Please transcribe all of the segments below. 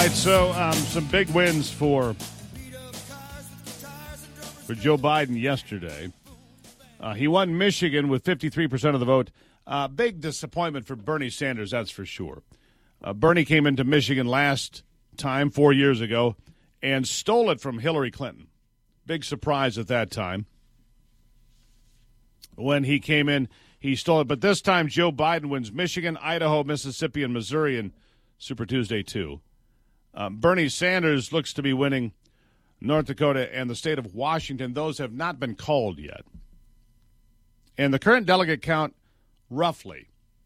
right, so some big wins for Joe Biden yesterday. He won Michigan with 53% of the vote. Big disappointment for Bernie Sanders, that's for sure. Bernie came into Michigan last time, 4 years ago, and stole it from Hillary Clinton. Big surprise at that time. When he came in, he stole it. But this time, Joe Biden wins Michigan, Idaho, Mississippi, and Missouri in Super Tuesday 2. Bernie Sanders looks to be winning North Dakota and the state of Washington. Those have not been called yet. And the current delegate count, roughly,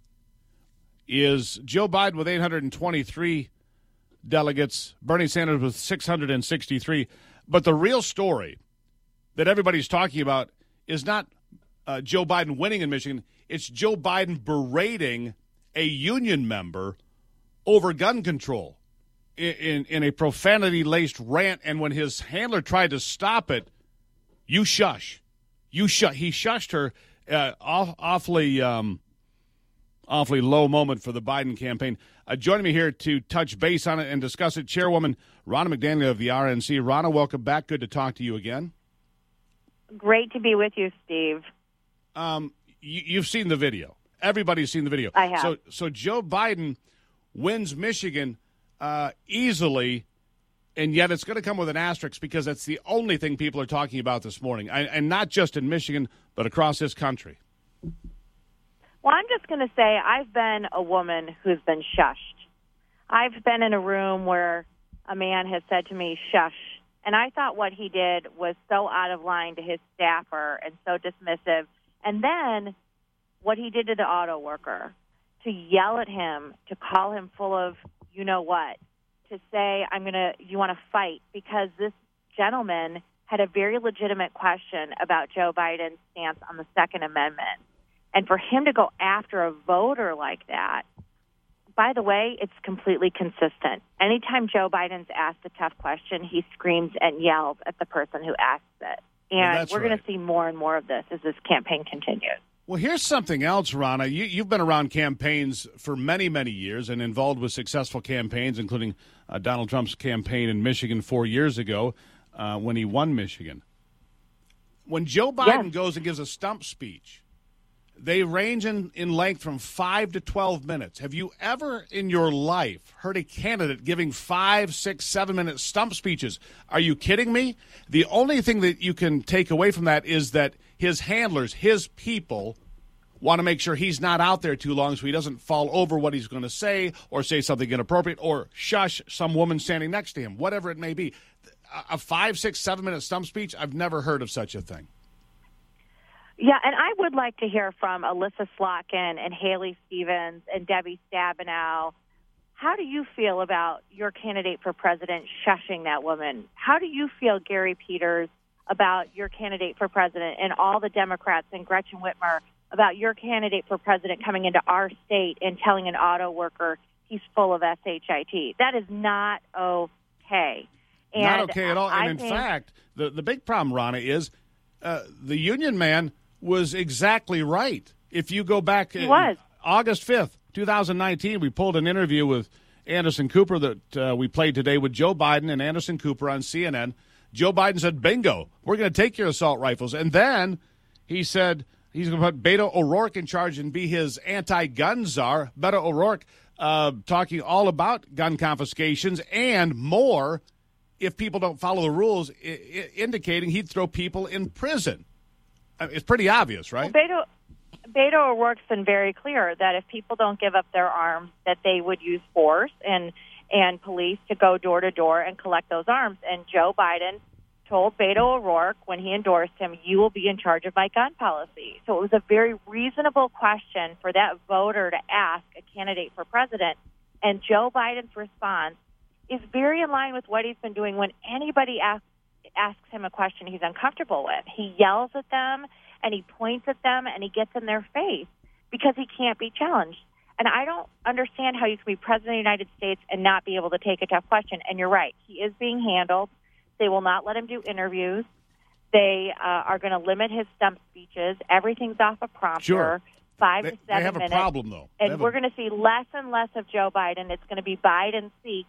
is Joe Biden with 823 delegates, Bernie Sanders with 663. But the real story that everybody's talking about is not Joe Biden winning in Michigan. It's Joe Biden berating a union member over gun control in a profanity-laced rant. And when his handler tried to stop it, you shush. He shushed her. Awfully low moment for the Biden campaign. Joining me here to touch base on it and discuss it, Chairwoman Ronna McDaniel of the RNC. Ronna, welcome back. Good to talk to you again. Great to be with you, Steve. You've seen the video. Everybody's seen the video. I have. So Joe Biden wins Michigan easily, and yet it's going to come with an asterisk because that's the only thing people are talking about this morning, and not just in Michigan, but across this country. Well, I'm just going to say I've been a woman who's been shushed. I've been in a room where a man has said to me, shush, and I thought what he did was so out of line to his staffer and so dismissive. And then what he did to the auto worker, to yell at him, to call him full of you-know-what, to say, you want to fight, because this gentleman had a very legitimate question about Joe Biden's stance on the Second Amendment. And for him to go after a voter like that, by the way, it's completely consistent. Anytime Joe Biden's asked a tough question, he screams and yells at the person who asks it. And we're going to see more and more of this as this campaign continues. Well, here's something else, Ronna. You've been around campaigns for many, many years and involved with successful campaigns, including Donald Trump's campaign in Michigan 4 years ago when he won Michigan. When Joe Biden goes and gives a stump speech, they range in length from 5 to 12 minutes. Have you ever in your life heard a candidate giving 5, 6, 7-minute stump speeches? Are you kidding me? The only thing that you can take away from that is that his handlers, his people, want to make sure he's not out there too long so he doesn't fall over what he's going to say or say something inappropriate or shush some woman standing next to him, whatever it may be. A 5, 6, 7-minute stump speech, I've never heard of such a thing. Yeah, and I would like to hear from Alyssa Slotkin and Haley Stevens and Debbie Stabenow. How do you feel about your candidate for president shushing that woman? How do you feel, Gary Peters, about your candidate for president and all the Democrats and Gretchen Whitmer about your candidate for president coming into our state and telling an auto worker he's full of SHIT? That is not okay. And not okay at all. And in fact, the big problem, Ronna, is the union man was exactly right. If you go back August 5th, 2019, we pulled an interview with Anderson Cooper that we played today with Joe Biden and Anderson Cooper on CNN. Joe Biden said, bingo, we're going to take your assault rifles. And then he said he's going to put Beto O'Rourke in charge and be his anti-gun czar. Beto O'Rourke talking all about gun confiscations and more if people don't follow the rules, indicating he'd throw people in prison. It's pretty obvious, right? Well, Beto O'Rourke's been very clear that if people don't give up their arms, that they would use force and police to go door to door and collect those arms. And Joe Biden told Beto O'Rourke when he endorsed him, you will be in charge of my gun policy. So it was a very reasonable question for that voter to ask a candidate for president. And Joe Biden's response is very in line with what he's been doing when anybody asks him a question he's uncomfortable with. He yells at them, and he points at them, and he gets in their face because he can't be challenged. And I don't understand how you can be president of the United States and not be able to take a tough question. And you're right. He is being handled. They will not let him do interviews. They are going to limit his stump speeches. Everything's off a prompter. Sure. 5 to 7 minutes. They have a problem, though. And we're going to see less and less of Joe Biden. It's going to be Biden-seek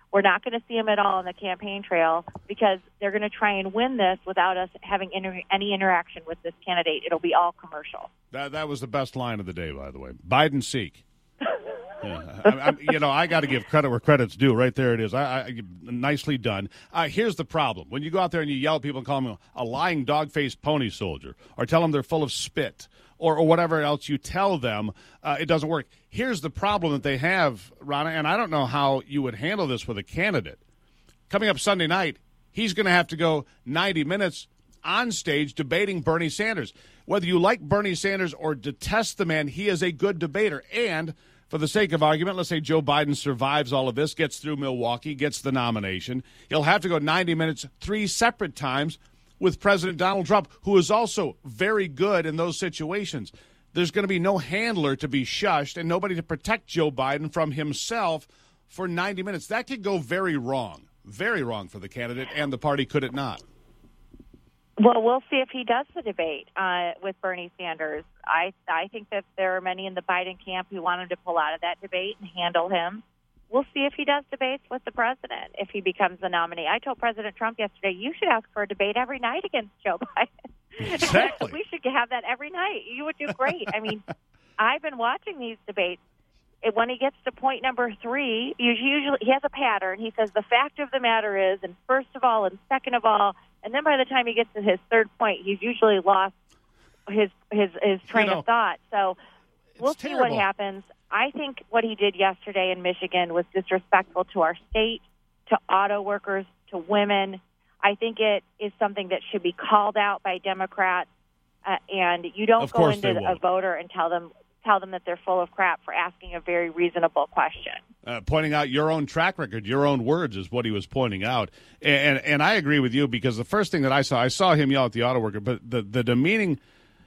We're not going to see him at all on the campaign trail because they're going to try and win this without us having any interaction with this candidate. It'll be all commercial. That was the best line of the day, by the way. Biden seek. Yeah. I got to give credit where credit's due. Right there it is. Nicely done. Here's the problem. When you go out there and you yell at people and call them a lying dog-faced pony soldier or tell them they're full of spit or whatever else you tell them, it doesn't work. Here's the problem that they have, Ronna, and I don't know how you would handle this with a candidate. Coming up Sunday night, he's going to have to go 90 minutes on stage debating Bernie Sanders. Whether you like Bernie Sanders or detest the man, he is a good debater. And for the sake of argument, let's say Joe Biden survives all of this, gets through Milwaukee, gets the nomination. He'll have to go 90 minutes 3 separate times with President Donald Trump, who is also very good in those situations. There's going to be no handler to be shushed and nobody to protect Joe Biden from himself for 90 minutes. That could go very wrong for the candidate and the party, could it not? Well, we'll see if he does the debate with Bernie Sanders. I think that there are many in the Biden camp who want him to pull out of that debate and handle him. We'll see if he does debates with the president, if he becomes the nominee. I told President Trump yesterday, you should ask for a debate every night against Joe Biden. Exactly. We should have that every night. You would do great. I mean, I've been watching these debates. When he gets to point number 3, usually he has a pattern. He says the fact of the matter is, and first of all, and second of all, and then by the time he gets to his third point, he's usually lost his train of thought. So we'll see what happens. I think what he did yesterday in Michigan was disrespectful to our state, to auto workers, to women. I think it is something that should be called out by Democrats. And you don't go into a voter and tell them that they're full of crap for asking a very reasonable question. Pointing out your own track record, your own words is what he was pointing out. And I agree with you because the first thing that I saw him yell at the auto worker, but the demeaning,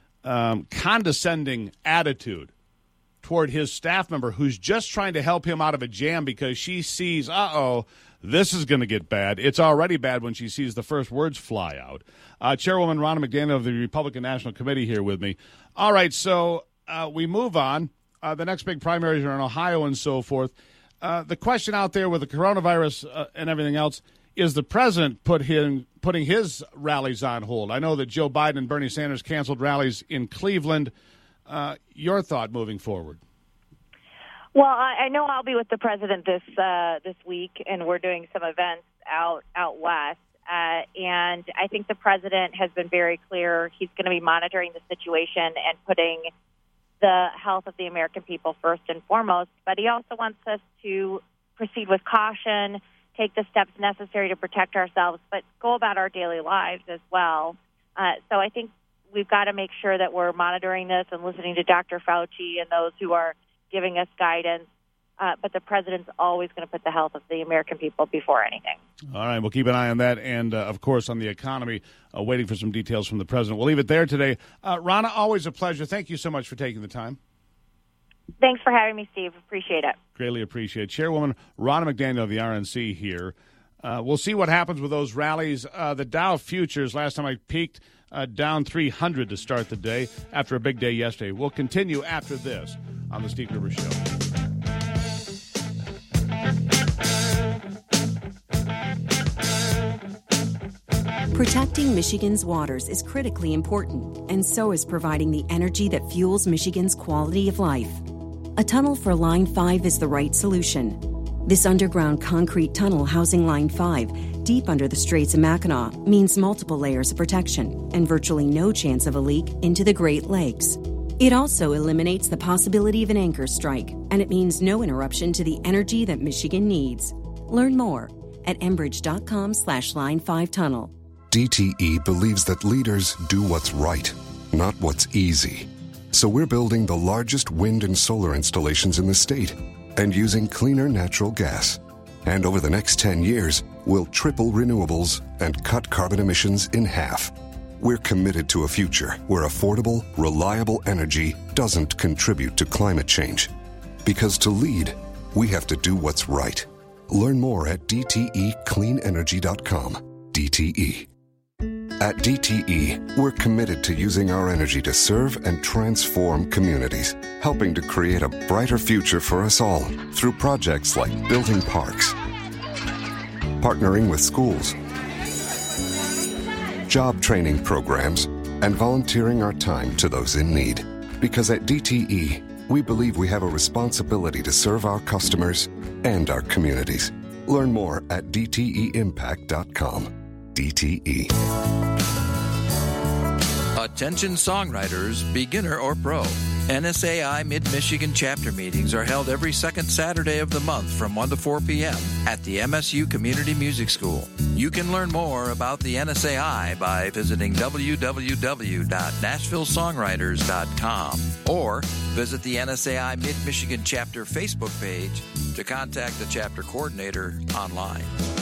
condescending attitude toward his staff member who's just trying to help him out of a jam because she sees, this is going to get bad. It's already bad when she sees the first words fly out. Chairwoman Ronna McDaniel of the Republican National Committee here with me. All right, so we move on. The next big primaries are in Ohio and so forth. The question out there with the coronavirus and everything else, is the president putting his rallies on hold? I know that Joe Biden and Bernie Sanders canceled rallies in Cleveland. Your thought moving forward? Well, I know I'll be with the president this week, and we're doing some events out west. And I think the president has been very clear. He's going to be monitoring the situation and putting the health of the American people first and foremost. But he also wants us to proceed with caution, take the steps necessary to protect ourselves, but go about our daily lives as well. So I think we've got to make sure that we're monitoring this and listening to Dr. Fauci and those who are giving us guidance. But the president's always going to put the health of the American people before anything. All right, we'll keep an eye on that. And, of course, on the economy, waiting for some details from the president. We'll leave it there today. Ronna, always a pleasure. Thank you so much for taking the time. Thanks for having me, Steve. Appreciate it. Greatly appreciate it. Chairwoman Ronna McDaniel of the RNC here. We'll see what happens with those rallies. The Dow futures, last time I peeked, down 300 to start the day after a big day yesterday. We'll continue after this on the Steve Gruber Show. Protecting Michigan's waters is critically important, and so is providing the energy that fuels Michigan's quality of life. A tunnel for Line 5 is the right solution. This underground concrete tunnel housing Line 5, deep under the Straits of Mackinac, means multiple layers of protection and virtually no chance of a leak into the Great Lakes. It also eliminates the possibility of an anchor strike, and it means no interruption to the energy that Michigan needs. Learn more at enbridge.com/Line5Tunnel. DTE believes that leaders do what's right, not what's easy. So we're building the largest wind and solar installations in the state and using cleaner natural gas. And over the next 10 years, we'll triple renewables and cut carbon emissions in half. We're committed to a future where affordable, reliable energy doesn't contribute to climate change. Because to lead, we have to do what's right. Learn more at DTEcleanenergy.com. DTE. At DTE, we're committed to using our energy to serve and transform communities, helping to create a brighter future for us all through projects like building parks, partnering with schools, job training programs, and volunteering our time to those in need. Because at DTE, we believe we have a responsibility to serve our customers and our communities. Learn more at dteimpact.com. DTE. Attention songwriters, beginner or pro. NSAI Mid-Michigan chapter meetings are held every second Saturday of the month from 1 to 4 p.m. at the MSU Community Music School. You can learn more about the NSAI by visiting www.nashvillesongwriters.com or visit the NSAI Mid-Michigan chapter Facebook page to contact the chapter coordinator online.